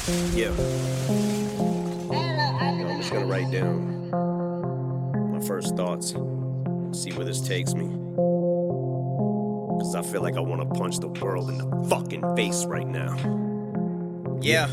Yeah. I'm just gonna write down my first thoughts, see where this takes me. Cause I feel like I wanna punch the world in the fucking face right now. Yeah.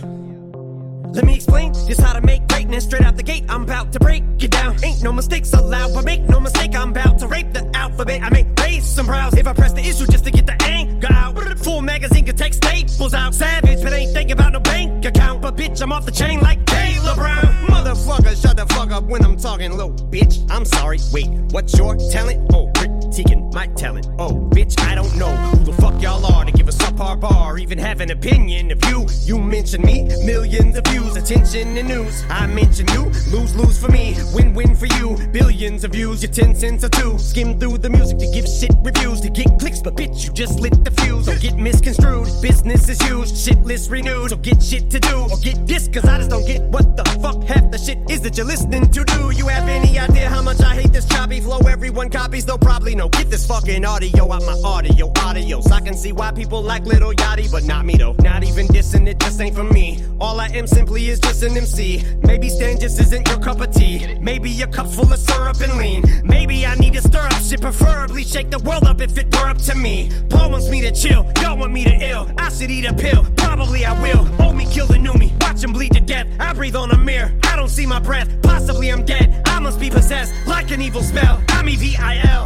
Let me explain just how to make greatness straight out the gate. I'm about to break it down. Ain't no mistakes allowed, but make no mistake, I'm about to rape the alphabet. I may raise some brows if I press the issue just to get the anger out. Full magazine can take staples out. Savage, but ain't thinking about no bank account. But bitch, I'm off the chain like Taylor Brown. Motherfucker, shut the fuck up when I'm talking low. Bitch, I'm sorry. Wait, what's your talent? Oh, critiquing my talent. Oh, bitch, I don't know who the fuck y'all are to give a subpar bar, even have an opinion of you. You mention me, millions of views, attention and news. I mention you, lose for me, win for you. Billions of views, your 10 cents or 2. Skim through the music to give shit reviews, to get clicks, but bitch, you just lit the fuse. Don't get misconstrued, business is huge, shit list renewed. So get shit to do, or get this, cause I just don't get what the fuck half the shit is that you're listening to. Do you have any idea how much I hate this choppy flow? Everyone copies, though probably no. Get this fucking audio out my audios. I can see why people like Lil Yachty, but not me though. Not even dissing, it just ain't for me. All I am simply is just an MC. Maybe Stan just isn't your cup of tea. Maybe your cup's full of syrup and lean. Maybe I need to stir up shit, preferably shake the world up if it were up to me. Paul wants me to chill, y'all want me to ill. I should eat a pill, probably I will. Old me kill the new me, watch him bleed to death. I breathe on a mirror, I don't see my breath. Possibly I'm dead, I must be possessed like an evil spell. I'm EVIL.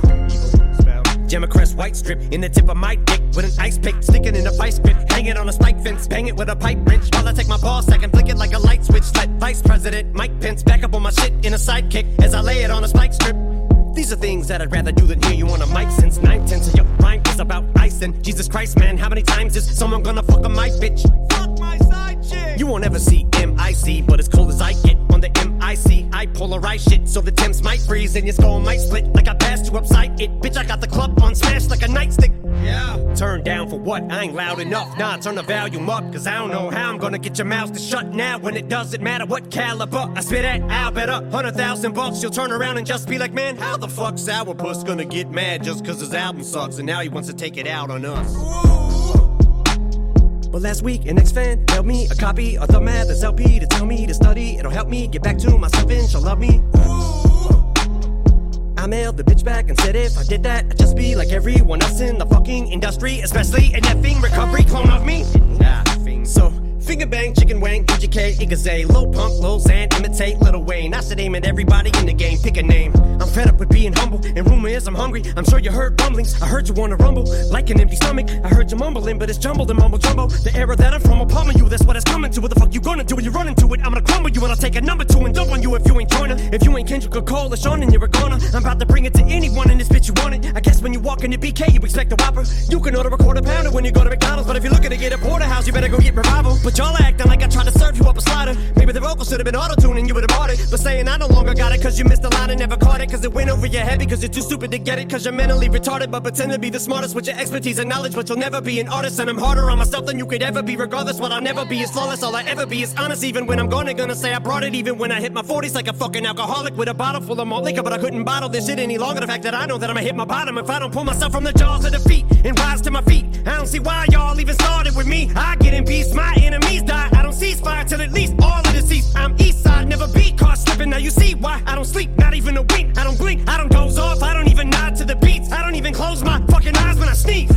Gemma-Crest white strip in the tip of my dick with an ice pick, sticking in a vice grip, hang it on a spike fence, bang it with a pipe wrench while I take my ball sack and flick it like a light switch. Let Vice President Mike Pence back up on my shit in a sidekick as I lay it on a spike strip. These are things that I'd rather do than hear you on a mic, since 9/10 of your rhyme is about ice. And Jesus Christ, man, how many times is someone gonna fuck on my bitch? Fuck my side chick. You won't ever see MIC, but as cold as I get on the MIC, I polarize shit so the Temps might freeze and your skull might split like I passed you upside it. Bitch, I got the club on smash like a nightstick. Yeah. Turn down for what? I ain't loud enough. Nah, turn the volume up, cause I don't know how I'm gonna get your mouths to shut now when it doesn't matter what caliber I spit at. I'll bet up $100,000 you'll turn around and just be like, man, how the fuck Sourpuss gonna get mad just cause his album sucks and now he wants to take it out on us? Well, last week an ex-fan mailed me a copy of the Mathers LP to tell me to study. It'll help me get back to myself and she'll love me. I mailed the bitch back and said if I did that, I'd just be like everyone else in the fucking industry, especially an effing recovery clone of me. So, finger bang, chicken wang, EGK, Igaze, Lil Pump, Lil Xan, imitate Lil Wayne. I should aim at everybody in the game, pick a name. I'm fed up with being humble, and rumor is I'm hungry. I'm sure you heard rumblings, I heard you wanna rumble like an empty stomach. I heard you mumbling, but it's jumbled and mumble jumbo. The era that I'm from will pummel you, that's what it's coming to. What the fuck you gonna do when you run into it? I'm gonna crumble you and I'll take a number 2 and dump on you if you ain't joiner. If you ain't Kendrick or Cole or Sean, then you're a goner. I'm about to bring it to anyone in this bitch you want it. I guess when you walk into BK, you expect a Whopper. You can order a quarter pounder when you go to McDonald's, but if you're looking to get a porterhouse, you better go get Revival. But y'all acting like I tried to serve you up a slider. Maybe the vocals should have been auto-tuned and you would've bought it. But saying I no longer got it cause you missed the line and never caught it, cause it went over your head because you're too stupid to get it, cause you're mentally retarded but pretend to be the smartest with your expertise and knowledge, but you'll never be an artist. And I'm harder on myself than you could ever be. Regardless, what I'll never be is flawless. All I ever be is honest, even when I'm gonna say I brought it. Even when I hit my 40s like a fucking alcoholic with a bottle full of malt liquor, but I couldn't bottle this shit any longer. The fact that I know that I'ma hit my bottom if I don't pull myself from the jaws of defeat and rise to my feet. I don't see why y'all even started with me. I get in peace, my enemies die. I don't cease fire till at least all of the cease. I'm east side, never be caught slipping. Now you see why I don't sleep, not even a wink. I don't blink, I don't doze off, I don't even nod to the beats. I don't even close my fucking eyes when I sneeze.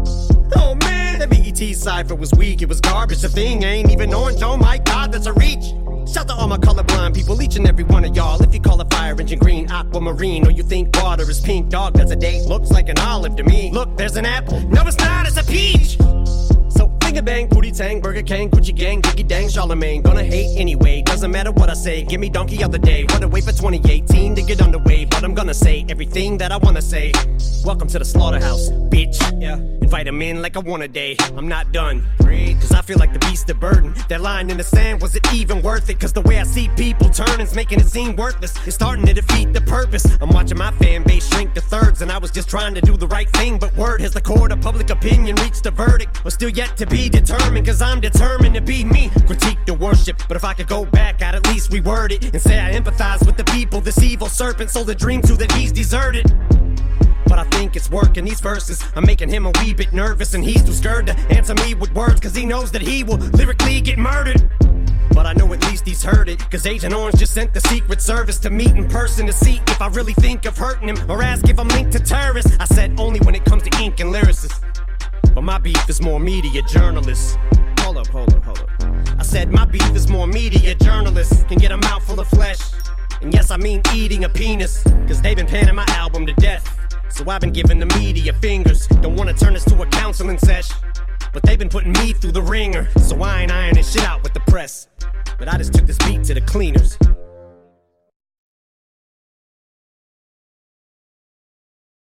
Oh man, the BET cypher was weak, it was garbage. The thing ain't even orange, oh my god, that's a reach. Shout to all my colorblind people, each and every one of y'all. If you call a fire engine green, aquamarine, or you think water is pink, dog, that's a date. Looks like an olive to me. Look, there's an apple. No, it's not, it's a peach. So finger bang, booty tang, Burger King, Gucci gang, Biggie dang, Charlemagne. Gonna hate anyway, doesn't matter what I say. Give me donkey of the day, wanna wait for 2018 to get underway. But I'm gonna say everything that I wanna say. Welcome to the slaughterhouse, bitch. Yeah, invite him in like I want a day. I'm not done, cause I feel like the beast of burden. That line in the sand, was it even worth it? Cause the way I see people turning's making it seem worthless. It's starting to defeat the purpose. I'm watching my fan base shrink to thirds, and I was just trying to do the right thing. But word has the court of public opinion reached a verdict. But still yet to be determined, cause I'm determined to be me. Critique the worship, but if I could go back, I'd at least reword it and say I empathize with the people. This evil serpent sold a dream to that he's deserted. But I think it's working, these verses I'm making him a wee bit nervous, and he's too scared to answer me with words, cause he knows that he will lyrically get murdered. But I know at least he's heard it, cause Agent Orange just sent the Secret Service to meet in person to see if I really think of hurting him, or ask if I'm linked to terrorists. I said only when it comes to ink and lyricists, but my beef is more media journalists. Hold up. I said my beef is more media journalists can get a mouthful of flesh. And yes, I mean eating a penis, cause they've been panning my album to death. So I've been giving the media fingers. Don't wanna turn this to a counseling sesh, but they've been putting me through the ringer. So I ain't ironing shit out with the press, but I just took this beat to the cleaners.